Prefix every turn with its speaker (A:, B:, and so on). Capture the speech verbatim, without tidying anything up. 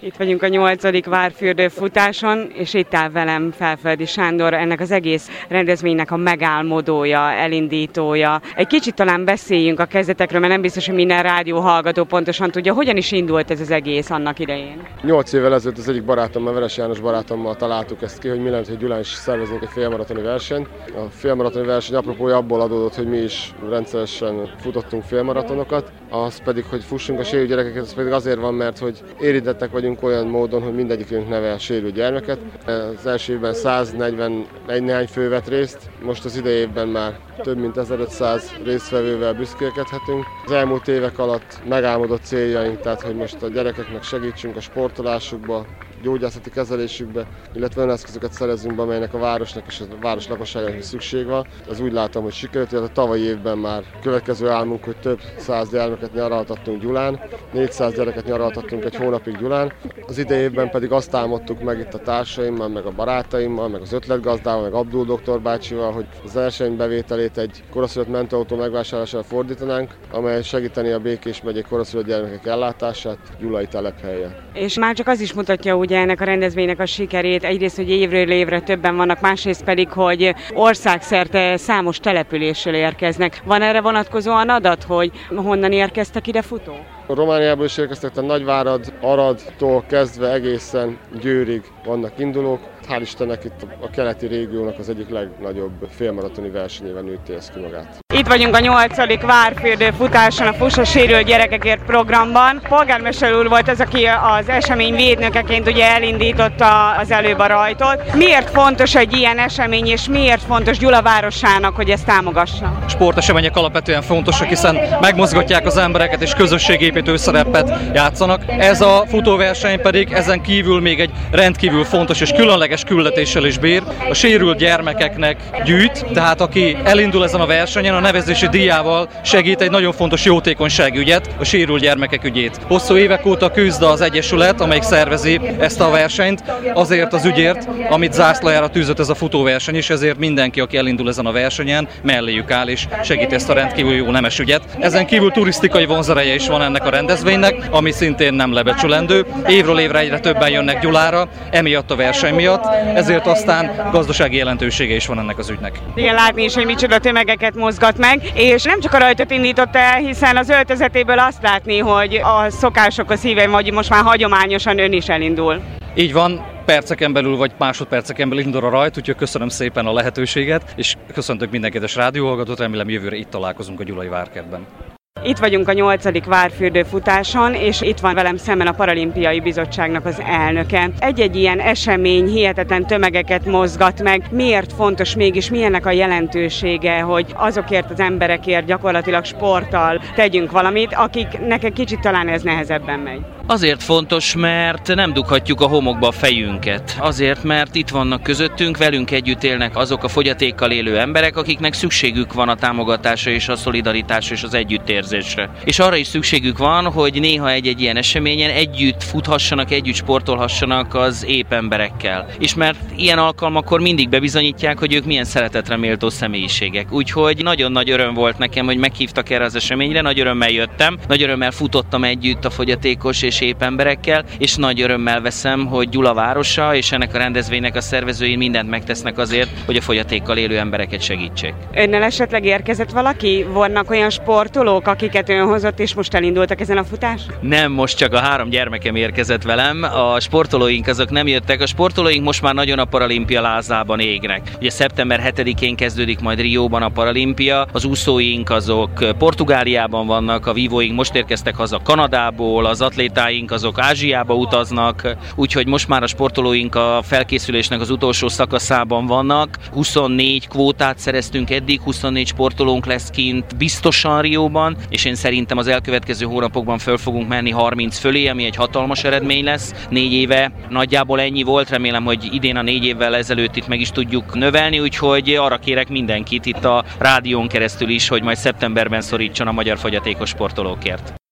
A: Itt vagyunk a nyolcadik Várfürdő futáson, és itt áll velem Felföldi Sándor, ennek az egész rendezvénynek a megálmodója, elindítója. Egy kicsit talán beszéljünk a kezdetekről, mert nem biztos, hogy minden rádióhallgató pontosan tudja, hogyan is indult ez az egész annak idején.
B: Nyolc évvel ezelőtt az egyik barátommal, Veres János barátommal találtuk ezt ki, hogy mi lenne, hogy Gyulán is szerveznénk egy félmaratoni versenyt. A félmaratoni verseny apropója abból adódott, hogy mi is rendszeresen futottunk félmaratonokat, az pedig, hogy fussunk a sérült gyerekeket, az pedig azért van, mert hogy érintettek vagyunk olyan módon, hogy mindegyikünk nevel sérült gyermeket. Az első évben száznegyvenegy néhány fő vett részt, most az idei évben már több mint ezerötszáz résztvevővel büszkélkedhetünk. Az elmúlt évek alatt megálmodott céljaink, tehát hogy most a gyerekeknek segítsünk a sportolásukba, gyógyászati kezelésükbe, illetve olyan eszközöket szerezünk be, amelynek a városnak és a város lakosságának is szükség van. Ez úgy látom, hogy sikerült, hogy a tavalyi évben már következő álmunk, hogy több száz gyermeket nyaraltattunk Gyulán, négyszáz gyereket nyaraltattunk egy hónapig Gyulán. Az idei évben pedig azt álmodtuk meg itt a társaimmal, meg a barátaimmal, meg az ötletgazdával, meg Abdul doktor bácsival, hogy az verseny bevételét egy koraszülött mentőautó megvásárlására fordítanánk, amely segíteni a Békés megyei koraszülött gyermekek ellátását gyulai telephelyen.
A: És már csak az is mutatja ugye ennek a rendezvénynek a sikerét, egyrészt, hogy évről évre többen vannak, másrészt pedig, hogy országszerte számos településről érkeznek. Van erre vonatkozóan adat, hogy honnan érkeztek ide futók?
B: Romániából is érkeztek, tehát Nagyvárad, Aradtól kezdve egészen Győrig vannak indulók. Hál' Istennek itt a keleti régiónak az egyik legnagyobb félmaratoni versenyében nőtti ezt ki magát. Itt
A: vagyunk a nyolcadik Várfürdő futáson, a Fuss a sérült gyerekekért programban. Polgármester úr volt az, aki az esemény védnökeként ugye elindította az előbb a rajtot. Miért fontos egy ilyen esemény, és miért fontos Gyula városának, hogy ezt támogassa?
C: Sportesemények alapvetően fontosak, hiszen megmozgatják az embereket és közösségépítő szerepet játszanak. Ez a futóverseny pedig ezen kívül még egy rendkívül fontos és különleges küldetéssel is bír. A sérült gyermekeknek gyűjt, tehát aki elindul ezen a versenyen, a nevezési díjával segít egy nagyon fontos jótékonyságügyet, a sérült gyermekek ügyét. Hosszú évek óta küzd az egyesület, amelyik szervezi ezt a versenyt, azért az ügyért, amit zászlajára tűzött ez a futóverseny, és ezért mindenki, aki elindul ezen a versenyen, melléjük áll és segít ezt a rendkívül jó nemes ügyet. Ezen kívül turisztikai vonzereje is van ennek a rendezvénynek, ami szintén nem lebecsülendő. Évről évre egyre többen jönnek Gyulára, emiatt a verseny miatt, ezért aztán gazdasági jelentősége is van ennek az ügynek.
A: Igen, látni is, hogy micsoda tömegeket mozgat meg, és nem csak a rajtot indította el, hiszen az öltözetéből azt látni, hogy a szokásokhoz híven vagy most már hagyományosan ön is elindul.
C: Így van, perceken belül vagy másodperceken belül indul a rajt, úgyhogy köszönöm szépen a lehetőséget, és köszöntök minden kedves rádióhallgatót, remélem jövőre itt találkozunk a Gyulai Várkertben.
A: Itt vagyunk a nyolcadik Várfürdő futáson, és itt van velem szemben a Paralimpiai Bizottságnak az elnöke. Egy-egy ilyen esemény hihetetlen tömegeket mozgat meg. Miért fontos mégis, milyennek a jelentősége, hogy azokért az emberekért gyakorlatilag sporttal tegyünk valamit, akiknek egy kicsit talán ez nehezebben megy?
D: Azért fontos, mert nem dughatjuk a homokba a fejünket. Azért, mert itt vannak közöttünk, velünk együtt élnek azok a fogyatékkal élő emberek, akiknek szükségük van a támogatásra és a szolidaritásra és az együttérzésre. És arra is szükségük van, hogy néha egy-egy ilyen eseményen együtt futhassanak, együtt sportolhassanak az épp emberekkel. És mert ilyen alkalmakkor mindig bebizonyítják, hogy ők milyen szeretetre méltó személyiségek. Úgyhogy nagyon nagy öröm volt nekem, hogy meghívtak erre az eseményre, nagy örömmel jöttem, nagy örömmel futottam együtt a fogyatékos és épp emberekkel, és nagy örömmel veszem, hogy Gyula városa és ennek a rendezvénynek a szervezői mindent megtesznek azért, hogy a fogyatékkal élő embereket segítsék.
A: Önnel esetleg érkezett valaki? Vannak olyan sportolók, akiket ön hozott, és most elindultak ezen a futáson?
D: Nem, most csak a három gyermekem érkezett velem, a sportolóink azok nem jöttek, a sportolóink most már nagyon a paralimpia lázában égnek. Ugye szeptember hetedikén kezdődik majd Rióban a paralimpia, az úszóink azok Portugáliában vannak, a vívóink most érkeztek haza Kanadából, az atlétáink azok Ázsiába utaznak, úgyhogy most már a sportolóink a felkészülésnek az utolsó szakaszában vannak. huszonnégy kvótát szereztünk eddig, huszonnégy sportolónk lesz kint biztosan Rióban, és én szerintem az elkövetkező hónapokban föl fogunk menni harminc fölé, ami egy hatalmas eredmény lesz. Négy éve nagyjából ennyi volt, remélem, hogy idén a négy évvel ezelőtt itt meg is tudjuk növelni, úgyhogy arra kérek mindenkit itt a rádión keresztül is, hogy majd szeptemberben szorítson a magyar fogyatékos sportolókért.